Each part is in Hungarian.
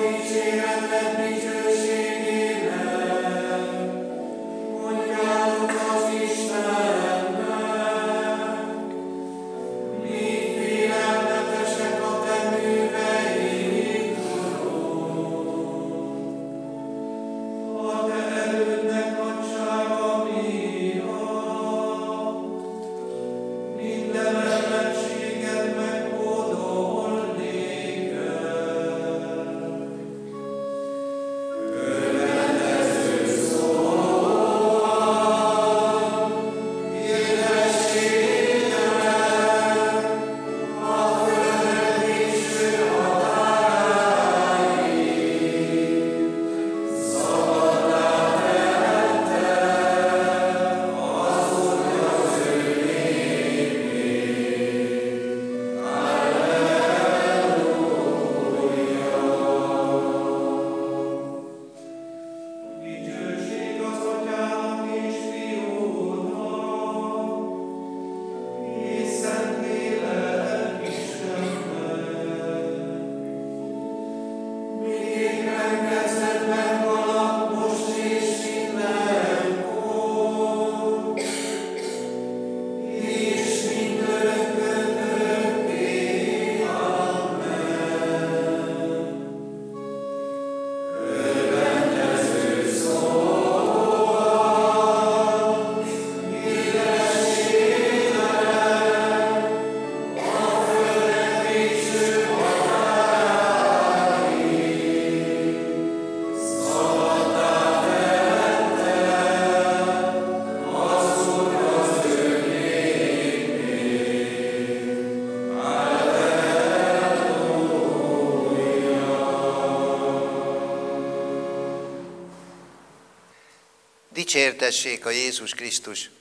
Dicsértessék a Jézus Krisztus!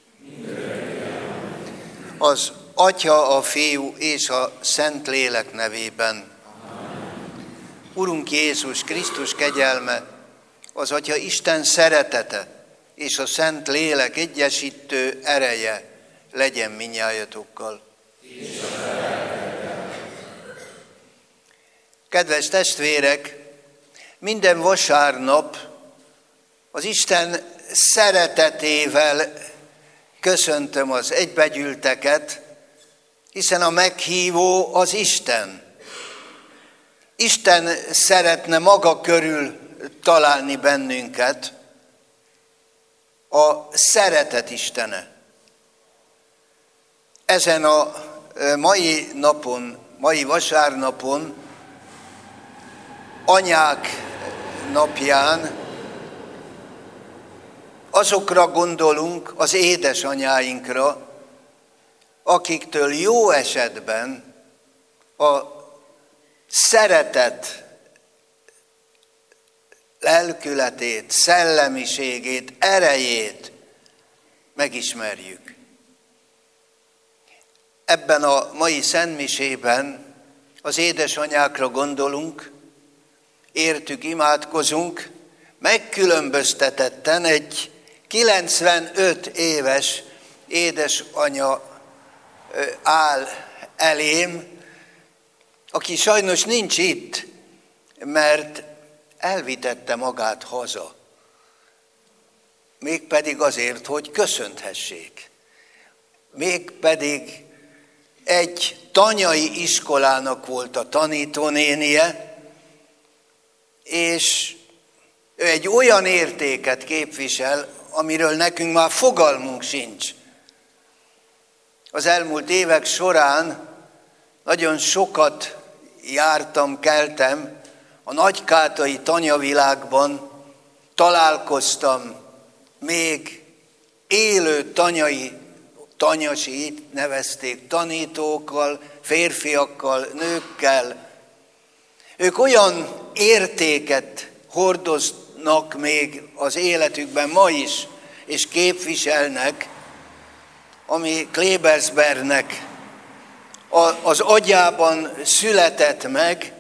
Az Atya, a Fiú és a Szentlélek nevében. Urunk Jézus Krisztus kegyelme, az Atya Isten szeretete és a Szentlélek egyesítő ereje legyen mindnyájatokkal. Kedves testvérek, minden vasárnap az Isten szeretetével köszöntöm az egybegyűlteket, hiszen a meghívó az Isten. Isten szeretne maga körül találni bennünket, a szeretet Istene. Ezen a mai vasárnapon, Anyák napján azokra gondolunk, az édesanyáinkra, akiktől jó esetben a szeretet lelkületét, szellemiségét, erejét megismerjük. Ebben a mai szentmisében az édesanyákra gondolunk, értük, imádkozunk, megkülönböztetetten egy 95 éves édesanya áll elém, aki sajnos nincs itt, mert elvitette magát haza. Mégpedig azért, hogy köszönthessék. Mégpedig egy tanyai iskolának volt a tanítónénie, és ő egy olyan értéket képvisel, amiről nekünk már fogalmunk sincs. Az elmúlt évek során nagyon sokat jártam, keltem, a nagykátai tanyavilágban találkoztam még élő tanyasi, itt nevezték, tanítókkal, férfiakkal, nőkkel. Ők olyan értéket hordoznak még az életükben ma is, és képviselnek, ami Klebersbergnek az agyában született meg,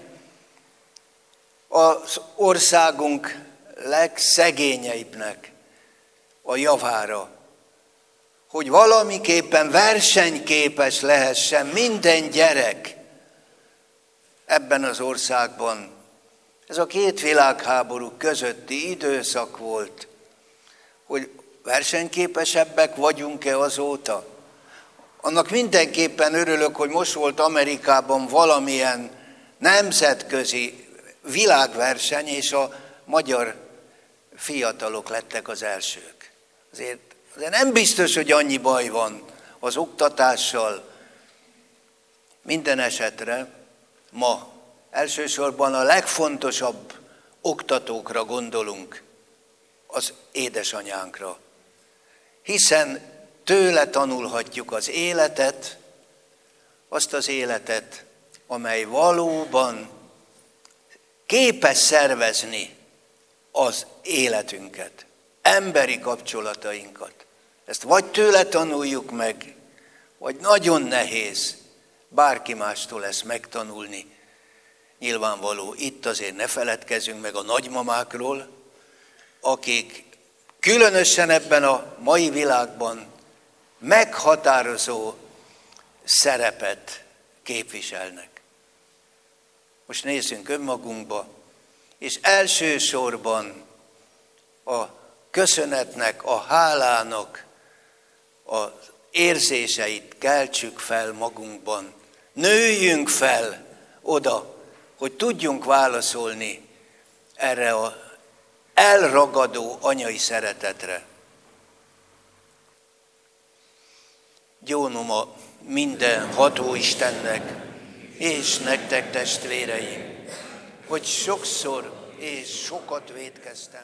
az országunk legszegényeibbnek a javára, hogy valamiképpen versenyképes lehessen minden gyerek ebben az országban Ez a két világháború közötti időszak volt, hogy versenyképesebbek vagyunk-e azóta. Annak mindenképpen örülök, hogy most volt Amerikában valamilyen nemzetközi világverseny, és a magyar fiatalok lettek az elsők. Azért nem biztos, hogy annyi baj van az oktatással. Minden esetre ma elsősorban a legfontosabb oktatókra gondolunk, az édesanyánkra. Hiszen tőle tanulhatjuk az életet, azt az életet, amely valóban képes szervezni az életünket, emberi kapcsolatainkat. Ezt vagy tőle tanuljuk meg, vagy nagyon nehéz bárki mástól ezt megtanulni. Nyilvánvaló, itt azért ne feledkezzünk meg a nagymamákról, akik különösen ebben a mai világban meghatározó szerepet képviselnek. Most nézzünk önmagunkba, és elsősorban a köszönetnek, a hálának az érzéseit keltsük fel magunkban. Nőjünk fel oda, hogy tudjunk válaszolni erre az elragadó anyai szeretetre. Gyónum a mindenható Istennek, és nektek, testvéreim, hogy sokszor és sokat vétkeztem.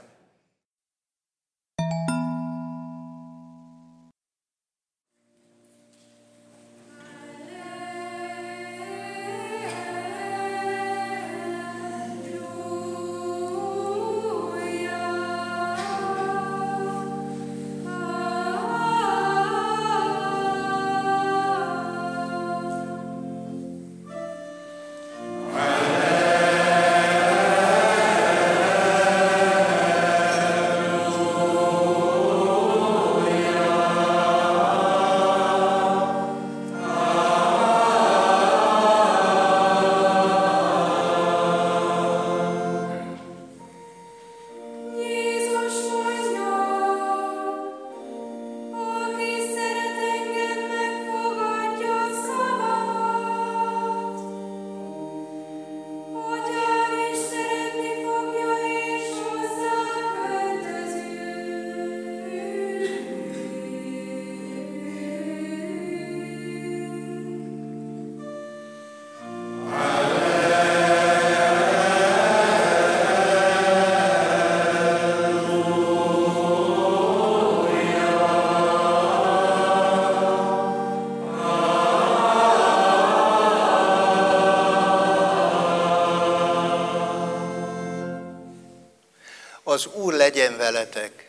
Az Úr legyen veletek.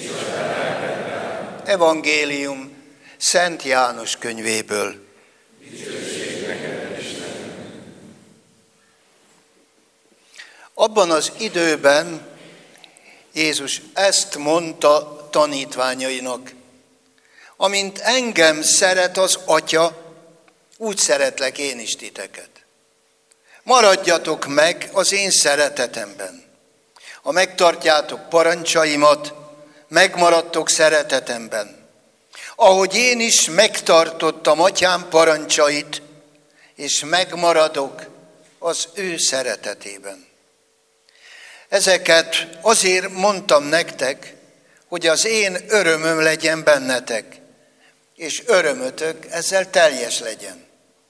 Evangélium Szent János könyvéből. Abban az időben Jézus ezt mondta tanítványainak: amint engem szeret az Atya, úgy szeretlek én is titeket. Maradjatok meg az én szeretetemben. Ha megtartjátok parancsaimat, megmaradtok szeretetemben. Ahogy én is megtartottam Atyám parancsait, és megmaradok az ő szeretetében. Ezeket azért mondtam nektek, hogy az én örömöm legyen bennetek, és örömötök ezzel teljes legyen.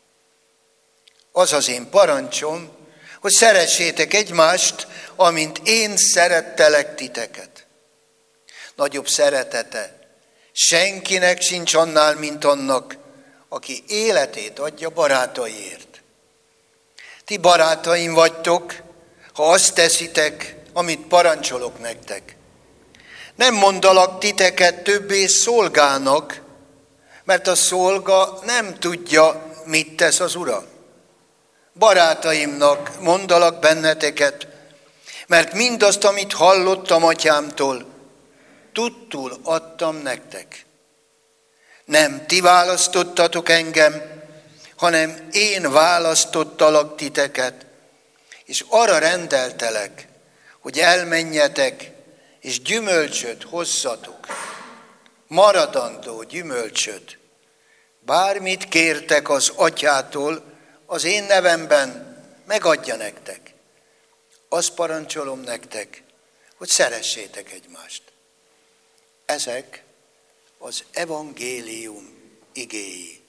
Az az én parancsom, hogy szeressétek egymást, amint én szerettelek titeket. Nagyobb szeretete senkinek sincs annál, mint annak, aki életét adja barátaiért. Ti barátaim vagytok, ha azt teszitek, amit parancsolok nektek. Nem mondalak titeket többé szolgának, mert a szolga nem tudja, mit tesz az ura. Barátaimnak mondalak benneteket, mert mindazt, amit hallottam Atyámtól, tudtul adtam nektek. Nem ti választottatok engem, hanem én választottalak titeket, és arra rendeltelek, hogy elmenjetek, és gyümölcsöt hozzatok, maradandó gyümölcsöt. Bármit kértek az Atyától, az én nevemben megadja nektek. Azt parancsolom nektek, hogy szeressétek egymást. Ezek az evangélium igéi.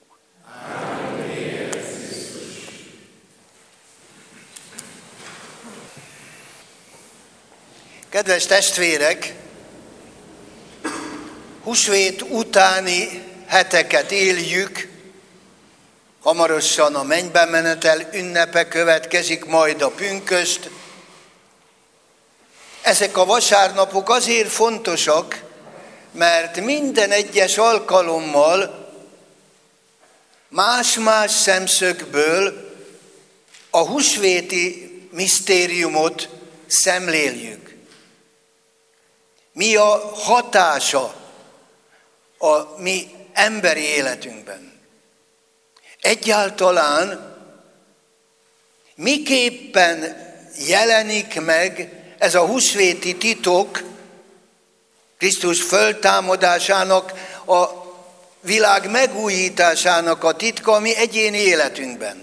Kedves testvérek, húsvét utáni heteket éljük, hamarosan a mennybe menetel ünnepe következik, majd a pünkösd. Ezek a vasárnapok azért fontosak, mert minden egyes alkalommal más-más szemszögből a húsvéti misztériumot szemléljük. Mi a hatása a mi emberi életünkben? Egyáltalán miképpen jelenik meg ez a húsvéti titok Krisztus föltámadásának, a világ megújításának a titka a mi egyéni életünkben?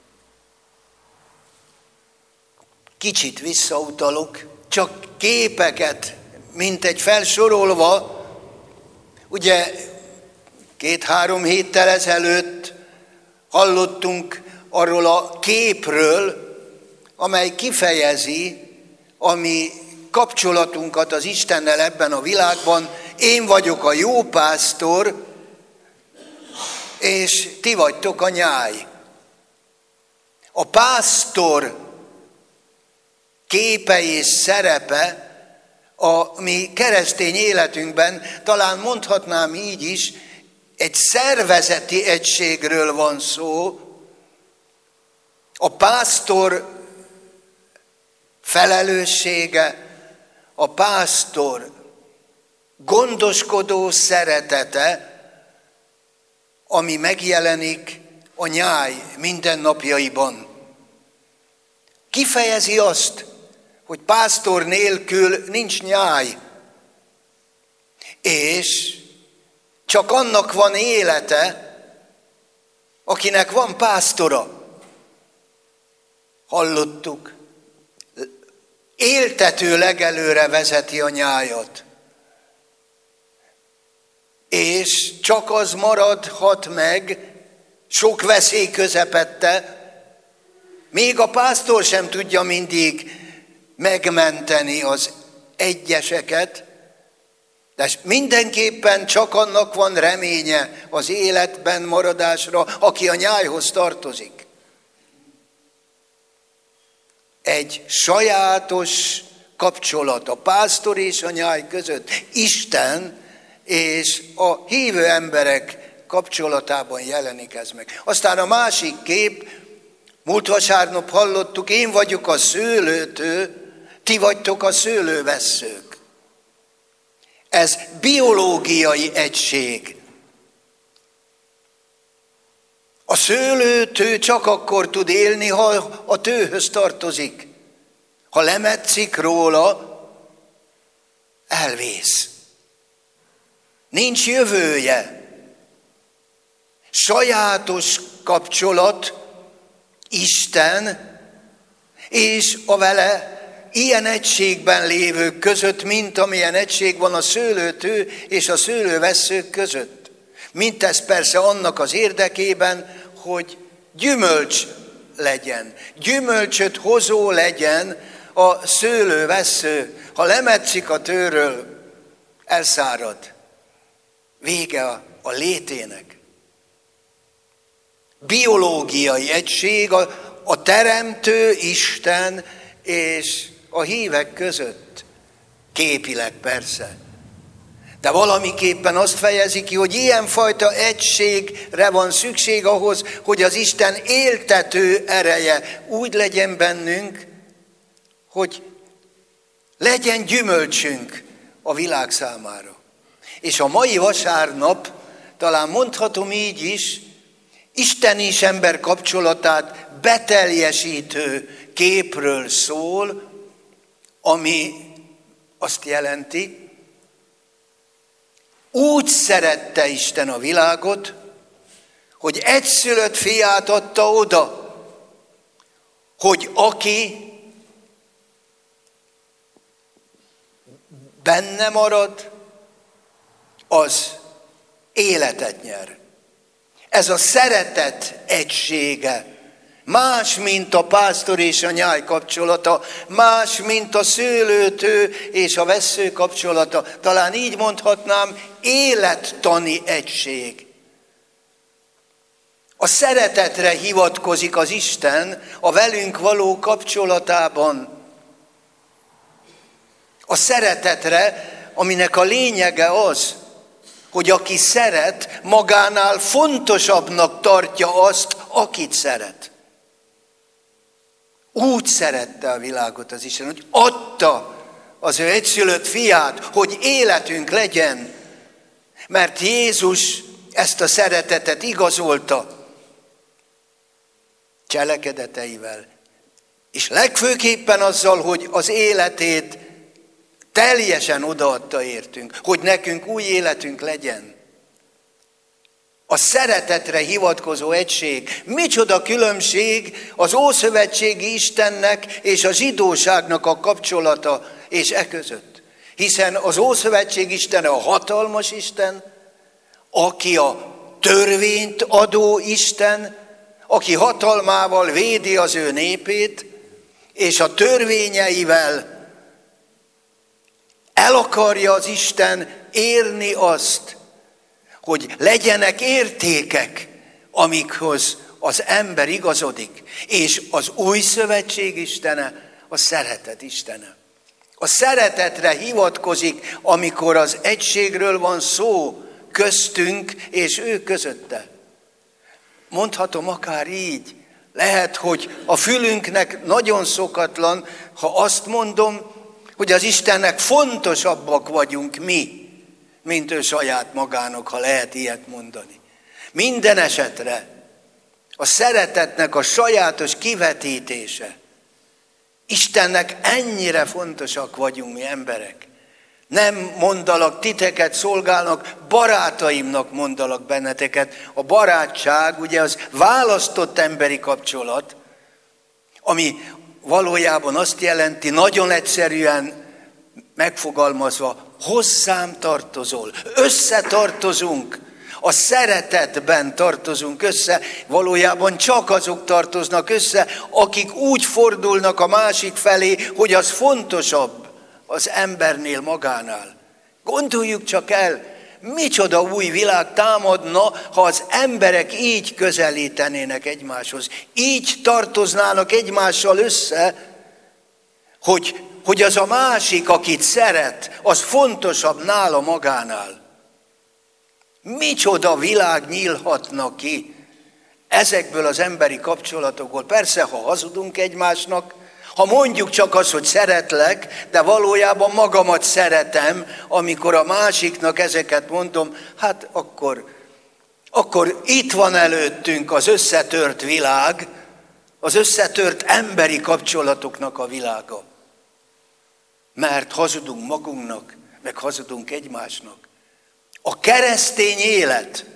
Kicsit visszautalok, csak képeket, mint egy felsorolva. Ugye 2-3 héttel ezelőtt hallottunk arról a képről, amely kifejezi a mi kapcsolatunkat az Istennel ebben a világban. Én vagyok a jó pásztor, és ti vagytok a nyáj. A pásztor képe és szerepe a mi keresztény életünkben, talán mondhatnám így is, egy szervezeti egységről van szó. A pásztor felelőssége, a pásztor gondoskodó szeretete, ami megjelenik a nyáj mindennapjaiban. Kifejezi azt, hogy pásztor nélkül nincs nyáj, és csak annak van élete, akinek van pásztora. Hallottuk, éltető legelőre vezeti a nyájat, és csak az maradhat meg sok veszély közepette, még a pásztor sem tudja mindig megmenteni az egyeseket, de mindenképpen csak annak van reménye az életben maradásra, aki a nyájhoz tartozik. Egy sajátos kapcsolat a pásztor és a nyáj között, Isten és a hívő emberek kapcsolatában jelenik ez meg. Aztán a másik kép, múlt vasárnap hallottuk, én vagyok a szőlőtő, ti vagytok a szőlővesszők. Ez biológiai egység. A szőlőtő csak akkor tud élni, ha a tőhöz tartozik. Ha lemetszik róla, elvész. Nincs jövője. Sajátos kapcsolat Isten és a vele ilyen egységben lévők között, mint amilyen egység van a szőlőtő és a szőlővesszők között. Mindez persze annak az érdekében, hogy gyümölcs legyen, gyümölcsöt hozó legyen a szőlővessző. Ha lemetszik a tőről, elszárad. Vége a létének. Biológiai egység a teremtő Isten és a hívek között. Képileg persze. De valamiképpen azt fejezi ki, hogy ilyenfajta egységre van szükség ahhoz, hogy az Isten éltető ereje úgy legyen bennünk, hogy legyen gyümölcsünk a világ számára. És a mai vasárnap, talán mondhatom így is, Isten és ember kapcsolatát beteljesítő képről szól, ami azt jelenti, úgy szerette Isten a világot, hogy egyszülött fiát adta oda, hogy aki benne marad, az életet nyer. Ez a szeretet egysége. Más, mint a pásztor és a nyáj kapcsolata, más, mint a szőlőtő és a vessző kapcsolata. Talán így mondhatnám, élettani egység. A szeretetre hivatkozik az Isten a velünk való kapcsolatában. A szeretetre, aminek a lényege az, hogy aki szeret, magánál fontosabbnak tartja azt, akit szeret. Úgy szerette a világot az Isten, hogy adta az ő egyszülött fiát, hogy életünk legyen, mert Jézus ezt a szeretetet igazolta cselekedeteivel, és legfőképpen azzal, hogy az életét teljesen odaadta értünk, hogy nekünk új életünk legyen. A szeretetre hivatkozó egység. Micsoda különbség az ószövetségi Istennek és a zsidóságnak a kapcsolata és között. Hiszen az ószövetség Istene a hatalmas Isten, aki a törvényt adó Isten, aki hatalmával védi az ő népét, és a törvényeivel el akarja az Isten érni azt, hogy legyenek értékek, amikhoz az ember igazodik. És az új szövetség Istene, a szeretet Istene. A szeretetre hivatkozik, amikor az egységről van szó köztünk és ő közötte. Mondhatom akár így, lehet, hogy a fülünknek nagyon szokatlan, ha azt mondom, hogy az Istennek fontosabbak vagyunk mi, mint ő saját magának, ha lehet ilyet mondani. Minden esetre a szeretetnek a sajátos kivetítése. Istennek ennyire fontosak vagyunk mi emberek. Nem mondalak titeket szolgálnak, barátaimnak mondalak benneteket. A barátság ugye az választott emberi kapcsolat, ami valójában azt jelenti, nagyon egyszerűen megfogalmazva, hozzám tartozol, összetartozunk, a szeretetben tartozunk össze, valójában csak azok tartoznak össze, akik úgy fordulnak a másik felé, hogy az fontosabb az embernél magánál. Gondoljuk csak el, micsoda új világ támadna, ha az emberek így közelítenének egymáshoz, így tartoznának egymással össze, hogy az a másik, akit szeret, az fontosabb nála magánál. Micsoda világ nyílhatna ki ezekből az emberi kapcsolatokból. Persze, ha hazudunk egymásnak, ha mondjuk csak azt, hogy szeretlek, de valójában magamat szeretem, amikor a másiknak ezeket mondom, hát akkor itt van előttünk az összetört világ, az összetört emberi kapcsolatoknak a világa. Mert hazudunk magunknak, meg hazudunk egymásnak. A keresztény élet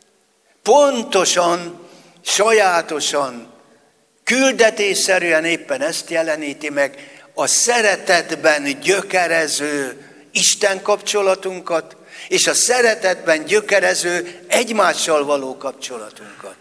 pontosan, sajátosan, küldetésszerűen éppen ezt jeleníti meg, a szeretetben gyökerező Isten kapcsolatunkat, és a szeretetben gyökerező egymással való kapcsolatunkat.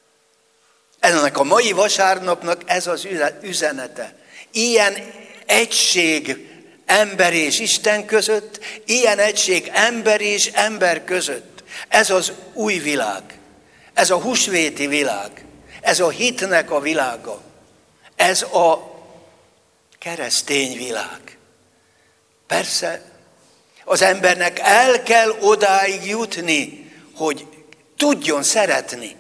Ennek a mai vasárnapnak ez az üzenete. Ilyen egység ember és Isten között, ilyen egység ember és ember között. Ez az új világ, ez a húsvéti világ, ez a hitnek a világa, ez a keresztény világ. Persze, az embernek el kell odáig jutni, hogy tudjon szeretni.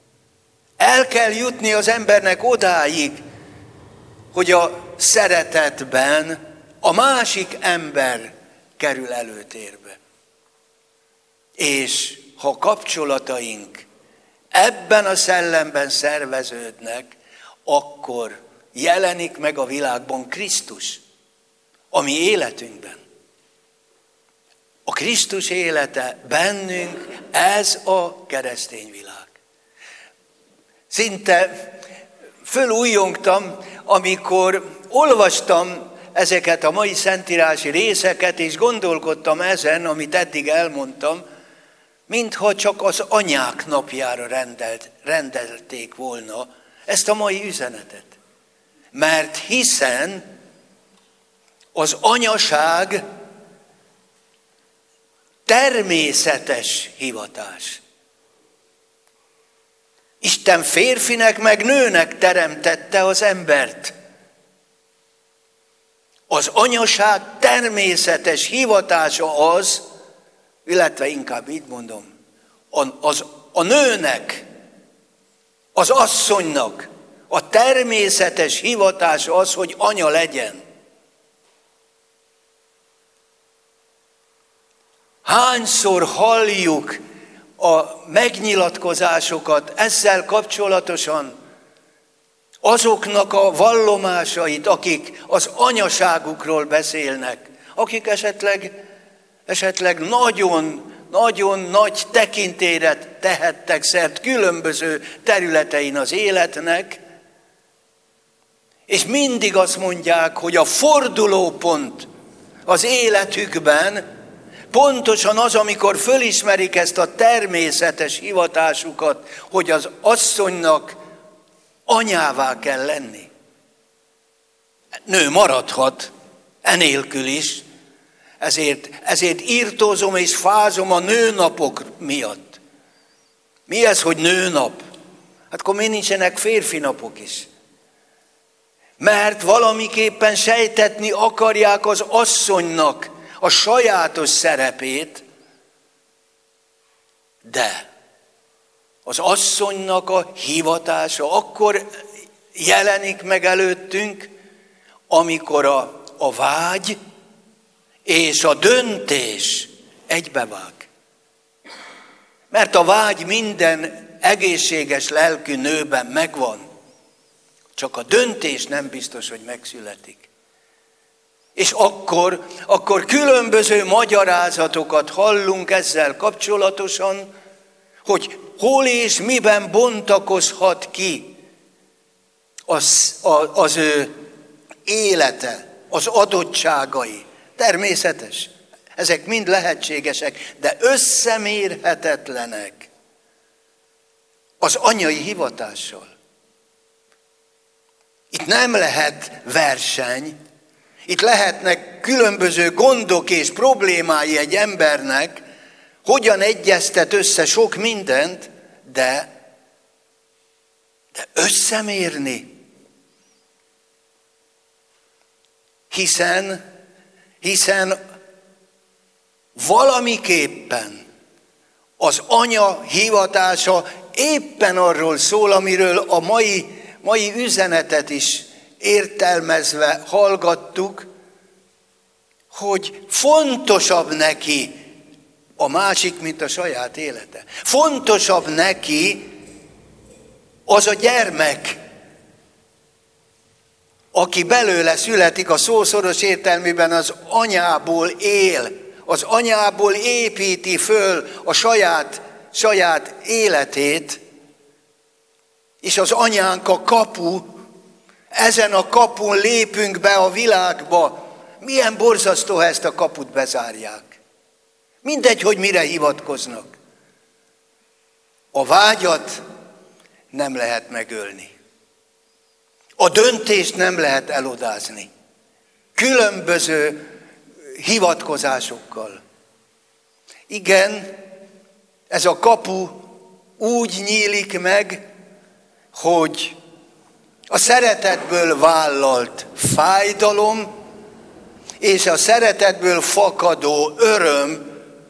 El kell jutni az embernek odáig, hogy a szeretetben a másik ember kerül előtérbe. És ha kapcsolataink ebben a szellemben szerveződnek, akkor jelenik meg a világban Krisztus, a mi életünkben. A Krisztus élete bennünk, ez a keresztény világ. Szinte fölújjongtam, amikor olvastam ezeket a mai szentírási részeket, és gondolkodtam ezen, amit eddig elmondtam, mintha csak az anyák napjára rendelték volna ezt a mai üzenetet. Mert hiszen az anyaság természetes hivatás. Isten férfinek meg nőnek teremtette az embert. Az anyaság természetes hivatása az, illetve inkább így mondom, a nőnek, az asszonynak a természetes hivatása az, hogy anya legyen. Hányszor halljuk a megnyilatkozásokat ezzel kapcsolatosan, azoknak a vallomásait, akik az anyaságukról beszélnek, akik esetleg nagyon nagy tekintélyre tehettek szert különböző területein az életnek, és mindig azt mondják, hogy a fordulópont az életükben pontosan az, amikor fölismerik ezt a természetes hivatásukat, hogy az asszonynak anyává kell lenni. Nő maradhat, enélkül is, ezért írtózom és fázom a nőnapok miatt. Mi ez, hogy nőnap? Hát akkor miért nincsenek férfi napok is? Mert valamiképpen sejtetni akarják az asszonynak a sajátos szerepét, de az asszonynak a hivatása akkor jelenik meg előttünk, amikor a vágy és a döntés egybevág. Mert a vágy minden egészséges lelkű nőben megvan, csak a döntés nem biztos, hogy megszületik. És akkor különböző magyarázatokat hallunk ezzel kapcsolatosan, hogy hol és miben bontakozhat ki az ő élete, az adottságai. Természetes, ezek mind lehetségesek, de összemérhetetlenek az anyai hivatással. Itt nem lehet verseny, itt lehetnek különböző gondok és problémái egy embernek, hogyan egyeztet össze sok mindent, de összemérni. Hiszen valamiképpen az anya hivatása éppen arról szól, amiről a mai üzenetet is értelmezve hallgattuk, hogy fontosabb neki a másik, mint a saját élete. Fontosabb neki az a gyermek, aki belőle születik, a szó szoros értelmében az anyából él, az anyából építi föl a saját életét, és az anyánk a kapu, ezen a kapun lépünk be a világba. Milyen borzasztó, ha ezt a kaput bezárják. Mindegy, hogy mire hivatkoznak. A vágyat nem lehet megölni. A döntést nem lehet elodázni. Különböző hivatkozásokkal. Igen, ez a kapu úgy nyílik meg, hogy a szeretetből vállalt fájdalom és a szeretetből fakadó öröm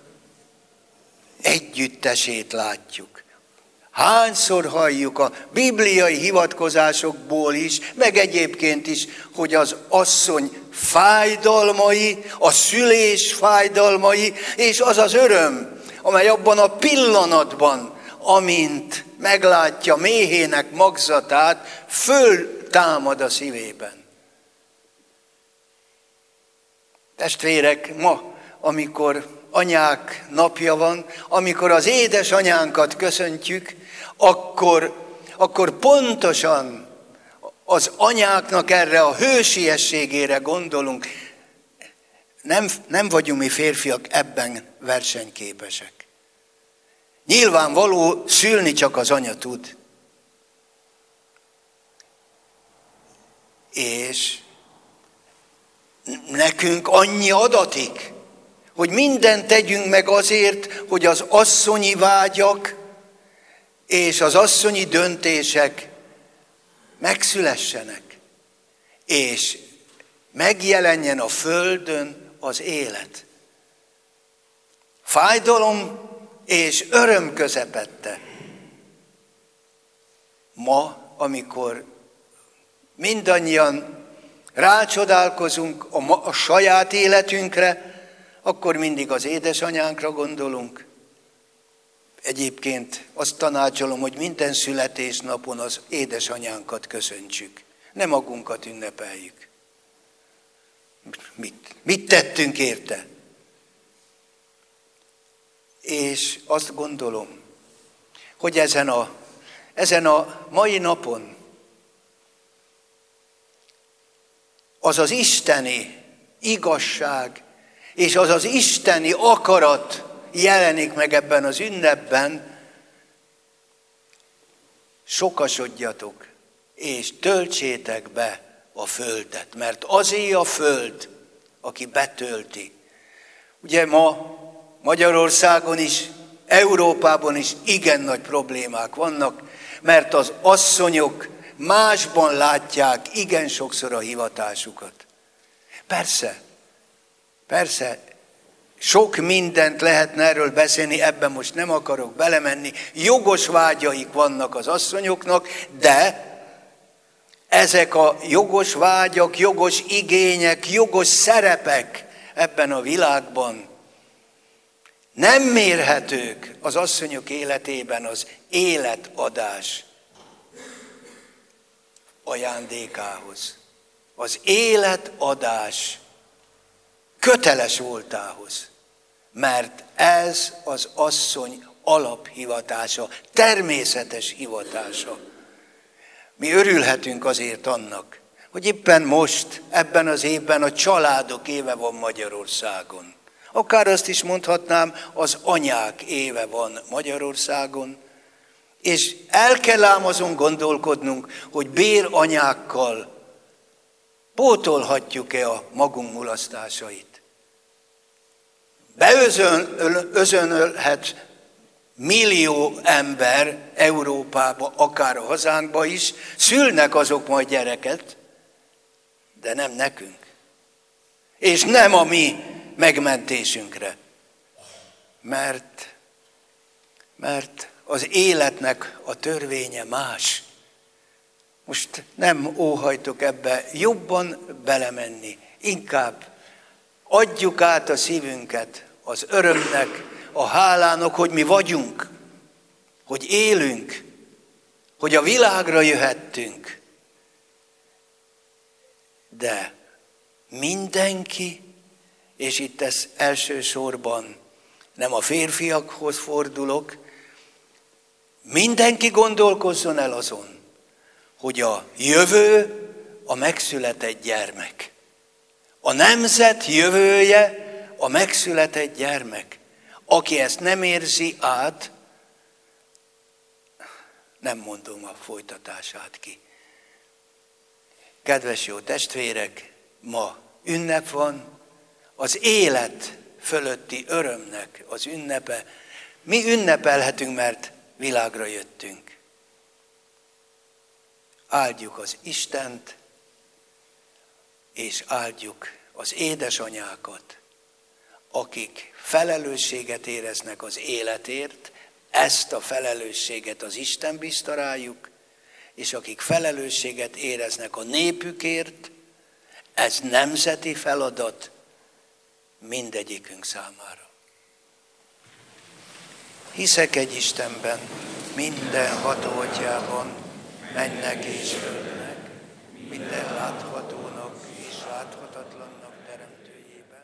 együttesét látjuk. Hányszor halljuk a bibliai hivatkozásokból is, meg egyébként is, hogy az asszony fájdalmai, a szülés fájdalmai, és az az öröm, amely abban a pillanatban, amint meglátja méhének magzatát, föltámad a szívében. Testvérek, ma, amikor anyák napja van, amikor az édesanyánkat köszöntjük, akkor pontosan az anyáknak erre a hősiességére gondolunk. Nem vagyunk mi férfiak ebben versenyképesek. Nyilvánvaló, szülni csak az anya tud. És nekünk annyi adatik, hogy mindent tegyünk meg azért, hogy az asszonyi vágyak és az asszonyi döntések megszülessenek, és megjelenjen a földön az élet. Fájdalom és öröm közepette. Ma, amikor mindannyian rácsodálkozunk a saját életünkre, akkor mindig az édesanyánkra gondolunk. Egyébként azt tanácsolom, hogy minden születésnapon az édesanyánkat köszöntsük. Ne magunkat ünnepeljük. Mit tettünk érte? És azt gondolom, hogy ezen a mai napon az az isteni igazság, és az az isteni akarat jelenik meg ebben az ünnepben. Sokasodjatok, és töltsétek be a földet, mert azé a föld, aki betölti. Ugye ma Magyarországon is, Európában is igen nagy problémák vannak, mert az asszonyok másban látják igen sokszor a hivatásukat. Persze, sok mindent lehetne erről beszélni, ebben most nem akarok belemenni. Jogos vágyaik vannak az asszonyoknak, de ezek a jogos vágyak, jogos igények, jogos szerepek ebben a világban nem mérhetők az asszonyok életében az életadás ajándékához. Az életadás köteles voltához, mert ez az asszony alaphivatása, természetes hivatása. Mi örülhetünk azért annak, hogy éppen most, ebben az évben a családok éve van Magyarországon. Akár azt is mondhatnám, az anyák éve van Magyarországon, és el kell ám azon gondolkodnunk, hogy béranyákkal pótolhatjuk-e a magunk mulasztásait. Beözönölhet millió ember Európába, akár a hazánkba is, szülnek azok majd gyereket, de nem nekünk. És nem a mi megmentésünkre. Mert az életnek a törvénye más. Most nem óhajtok ebbe jobban belemenni, inkább adjuk át a szívünket az örömnek, a hálának, hogy mi vagyunk, hogy élünk, hogy a világra jöhettünk. De mindenki, és itt ez elsősorban nem a férfiakhoz fordulok, mindenki gondolkozzon el azon, hogy a jövő a megszületett gyermek. A nemzet jövője a megszületett gyermek. Aki ezt nem érzi át, nem mondom a folytatását ki. Kedves jó testvérek, ma ünnep van, az élet fölötti örömnek az ünnepe. Mi ünnepelhetünk, mert világra jöttünk. Áldjuk az Istent, és áldjuk az édesanyákat, akik felelősséget éreznek az életért, ezt a felelősséget az Isten bízta rájuk, és akik felelősséget éreznek a népükért, ez nemzeti feladat mindegyikünk számára. Hiszek egy Istenben, mindenható Atyában, mennek és földnek, minden láthatónak és láthatatlannak teremtőjében.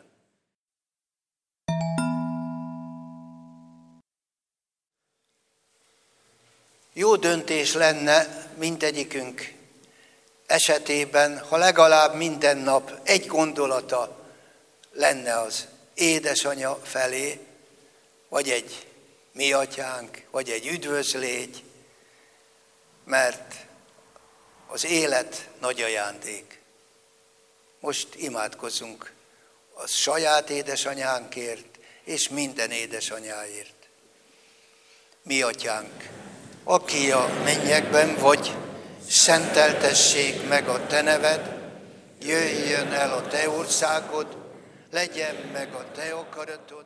Jó döntés lenne mindegyikünk esetében, ha legalább minden nap egy gondolata lenne az édesanyja felé, vagy egy mi atyánk, vagy egy üdvözlégy, mert az élet nagy ajándék. Most imádkozzunk a saját édesanyánkért, és minden édesanyáért. Mi atyánk, aki a mennyekben vagy, szenteltessék meg a te neved, jöjjön el a te országod, legyen meg a te akaratod.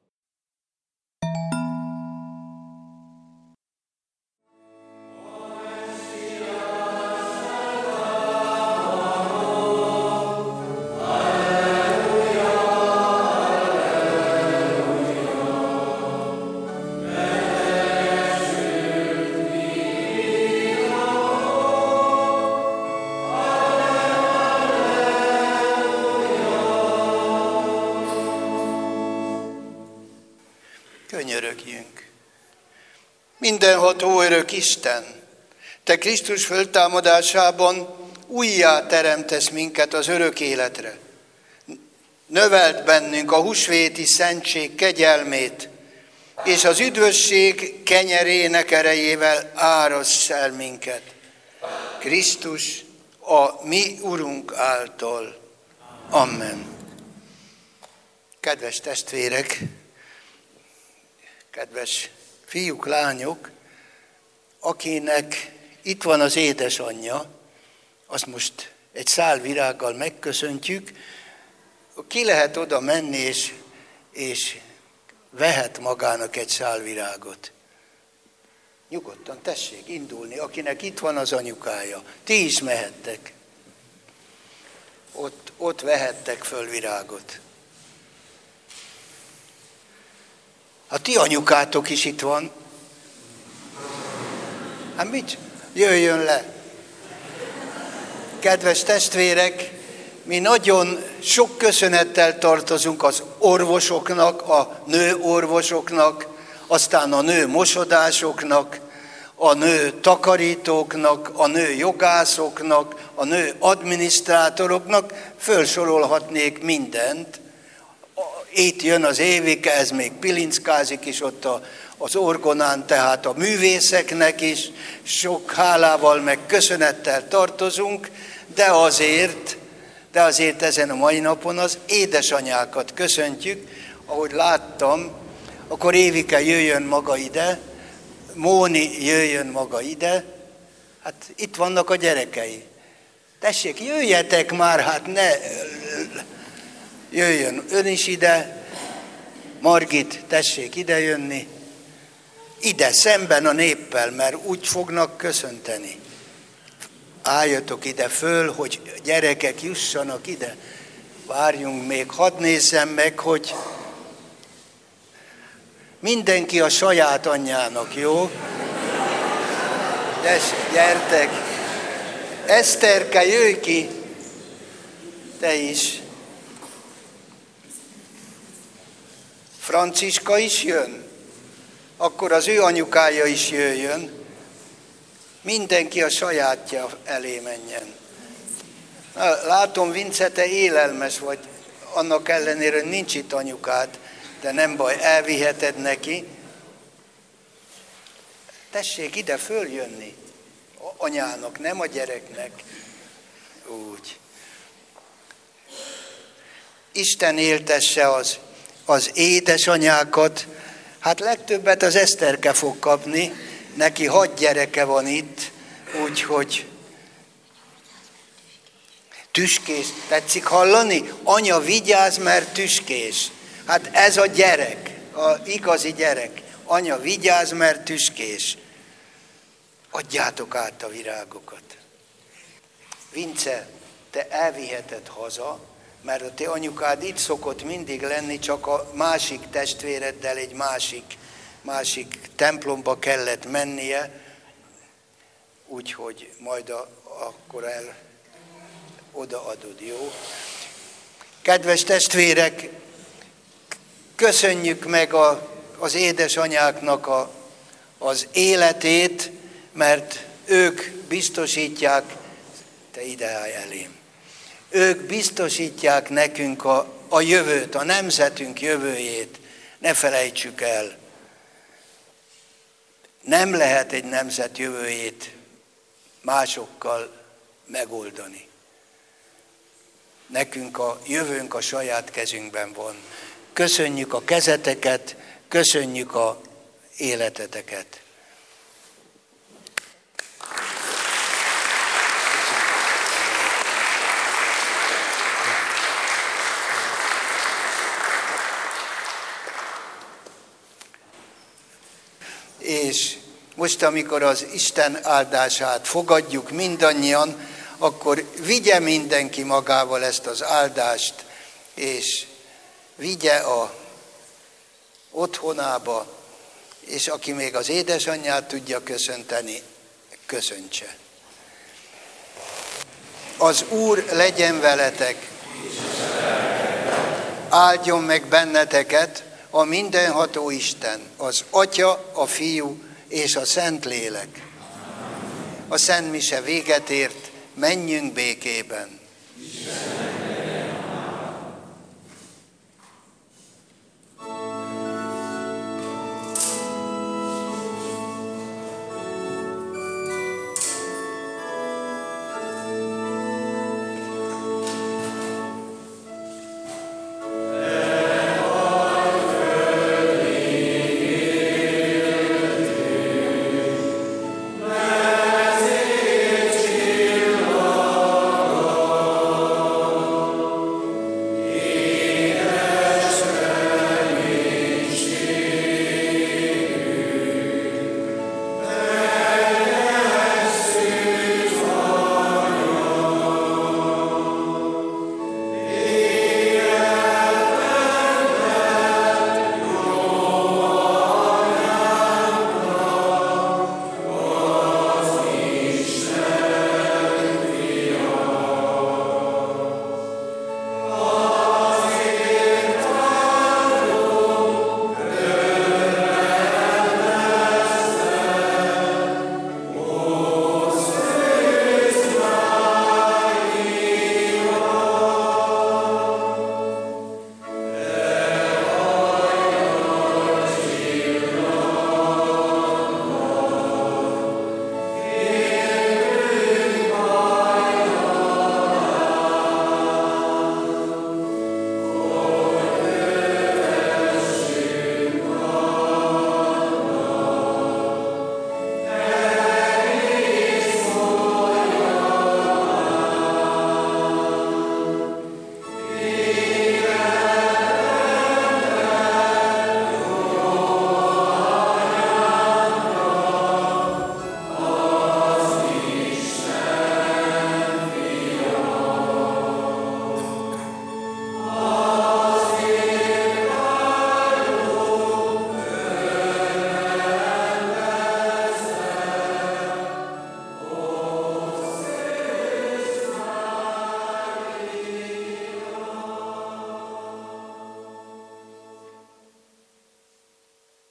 Könyörögjünk. Mindenható örök Isten, te Krisztus föltámadásában újjá teremtesz minket az örök életre. Növeld bennünk a húsvéti szentség kegyelmét, és az üdvösség kenyerének erejével árassz el minket. Krisztus a mi Urunk által. Amen. Kedves testvérek, kedves fiúk, lányok, akinek itt van az édesanyja, azt most egy szál virággal megköszöntjük, ki lehet oda menni, és vehet magának egy szál virágot. Nyugodtan, tessék indulni, akinek itt van az anyukája. Ti is mehettek. Ott vehettek föl virágot. A ti anyukátok is itt van. Hát mit? Jöjjön le. Kedves testvérek, mi nagyon sok köszönettel tartozunk az orvosoknak, a nő orvosoknak, aztán a nő mosodásoknak, a nő takarítóknak, a nő jogászoknak, a nő adminisztrátoroknak, felsorolhatnék mindent. Itt jön az Évike, ez még pilinckázik is ott az orgonán, tehát a művészeknek is sok hálával meg köszönettel tartozunk, de azért ezen a mai napon az édesanyákat köszöntjük. Ahogy láttam, akkor Évike jöjjön maga ide, Móni jöjjön maga ide, hát itt vannak a gyerekei. Tessék, jöjjetek már, hát ne... Jöjjön ön is ide, Margit, tessék ide jönni, ide szemben a néppel, mert úgy fognak köszönteni. Álljatok ide föl, hogy gyerekek jussanak ide. Várjunk még, hadd nézzem meg, hogy mindenki a saját anyjának, jó? Gyertek! Eszterke, jöjj ki! Te is! Franciska is jön? Akkor az ő anyukája is jöjjön. Mindenki a sajátja elé menjen. Látom, Vince, te élelmes vagy, annak ellenére, hogy nincs itt anyukád, de nem baj, elviheted neki. Tessék ide följönni, anyának, nem a gyereknek. Úgy. Isten éltesse az édesanyákat, hát legtöbbet az Eszterke fog kapni, neki 6 gyereke van itt, úgyhogy tüskés, tetszik hallani? Anya, vigyázz, mert tüskés. Hát ez a gyerek, az igazi gyerek. Anya, vigyázz, mert tüskés. Adjátok át a virágokat. Vince, te elviheted haza, mert a te anyukád itt szokott mindig lenni, csak a másik testvéreddel egy másik másik templomba kellett mennie, úgyhogy majd akkor odaadod, jó? Kedves testvérek, köszönjük meg az édesanyáknak az életét, mert ők biztosítják, te ide állj elém, ők biztosítják nekünk a jövőt, a nemzetünk jövőjét, ne felejtsük el. Nem lehet egy nemzet jövőjét másokkal megoldani. Nekünk a jövőnk a saját kezünkben van. Köszönjük a kezeteket, köszönjük a életeteket. És most, amikor az Isten áldását fogadjuk mindannyian, akkor vigye mindenki magával ezt az áldást, és vigye a otthonába, és aki még az édesanyját tudja köszönteni, köszöntse. Az Úr legyen veletek, áldjon meg benneteket a mindenható Isten, az Atya, a Fiú és a Szentlélek. A Szent Mise véget ért, menjünk békében.